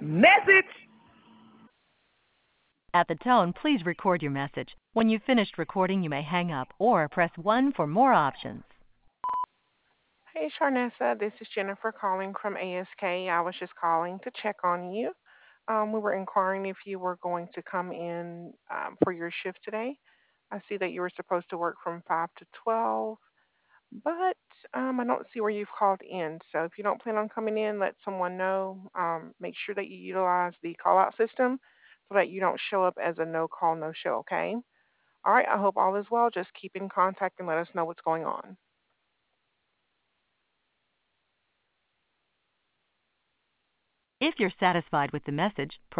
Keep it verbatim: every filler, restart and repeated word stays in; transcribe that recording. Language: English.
Message. At the tone, please record your message. When you've finished recording, you may hang up or press one for more options. Hey, Sharnessa, this is Jennifer calling from A S K. I was just calling to check on you. Um, we were inquiring if you were going to come in um, for your shift today. I see that you were supposed to work from five to twelve, but um, I don't see where you've called in. So if you don't plan on coming in, let someone know. Um, make sure that you utilize the call out system so that you don't show up as a no call, no show, okay? All right, I hope all is well. Just keep in contact and let us know what's going on. If you're satisfied with the message, press